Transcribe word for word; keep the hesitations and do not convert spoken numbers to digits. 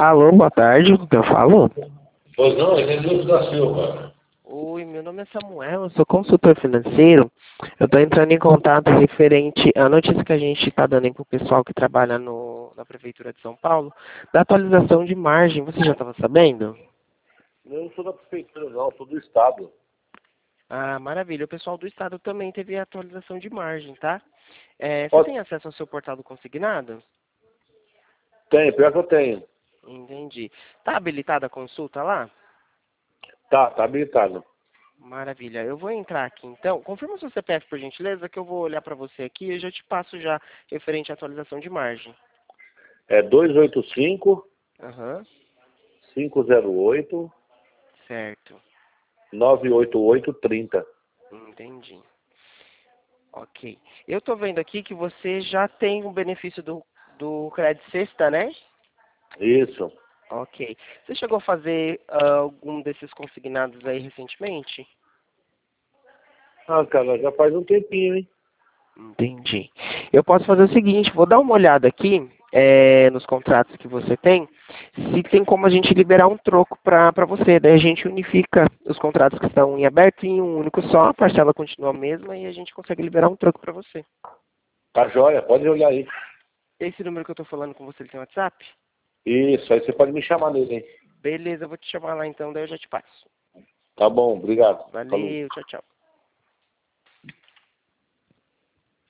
Alô, boa tarde, com quem eu falo? Pois não, é Denilson da Silva. Oi, meu nome é Samuel, eu sou consultor financeiro. Eu estou entrando em contato referente à notícia que a gente está dando aí para o pessoal que trabalha no, na Prefeitura de São Paulo, da atualização de margem. Você já estava sabendo? Eu não sou da prefeitura, não, sou do estado. Ah, maravilha. O pessoal do estado também teve a atualização de margem, tá? É, você Ó, tem acesso ao seu portal do consignado? tem, pior que eu tenho. Entendi. Tá habilitada a consulta lá? Tá, tá habilitado. Maravilha. Eu vou entrar aqui então. Confirma o seu C P F, por gentileza, que eu vou olhar para você aqui e eu já te passo já referente à atualização de margem. É dois oito cinco, Aham, cinco zero oito, certo. nove oito oito três zero. Entendi. Ok. Eu tô vendo aqui que você já tem o benefício do, do Crédito Sexta, né? Isso. Ok. Você chegou a fazer ah, algum desses consignados aí recentemente? Ah, cara, já faz um tempinho, hein? Entendi. Eu posso fazer o seguinte, vou dar uma olhada aqui é, nos contratos que você tem, se tem como a gente liberar um troco para você. Daí a gente unifica os contratos que estão em aberto em um único só, a parcela continua a mesma e a gente consegue liberar um troco para você. Tá jóia, pode olhar aí. Esse número que eu estou falando com você, ele tem WhatsApp? Isso, aí você pode me chamar nele, hein? Beleza, eu vou te chamar lá então, daí eu já te passo. Tá bom, obrigado. Falou. Valeu, tchau, tchau.